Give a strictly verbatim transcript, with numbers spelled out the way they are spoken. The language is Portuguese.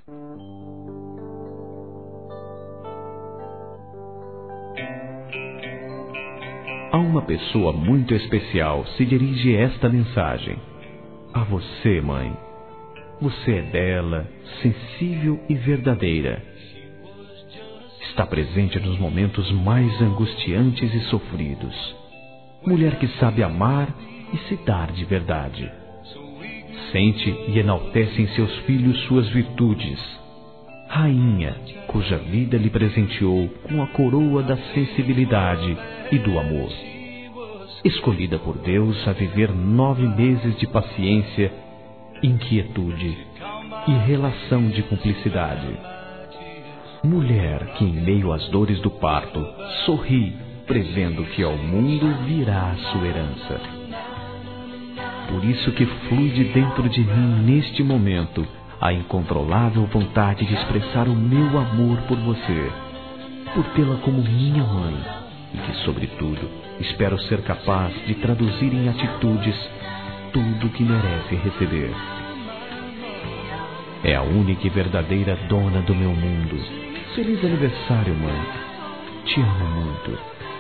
A uma pessoa muito especial se dirige esta mensagem. A você, mãe. Você é bela, sensível e verdadeira. Está presente nos momentos mais angustiantes e sofridos. Mulher que sabe amar e se dar de verdade. Sente e enaltece em seus filhos suas virtudes. Rainha, cuja vida lhe presenteou com a coroa da sensibilidade e do amor. Escolhida por Deus a viver nove meses de paciência, inquietude e relação de cumplicidade. Mulher que, em meio às dores do parto, sorri, prevendo que ao mundo virá a sua herança. Por isso que flui de dentro de mim, neste momento, a incontrolável vontade de expressar o meu amor por você, por tê-la como minha mãe, e que, sobretudo, espero ser capaz de traduzir em atitudes tudo o que merece receber. É a única e verdadeira dona do meu mundo. Feliz aniversário, mãe. Te amo muito.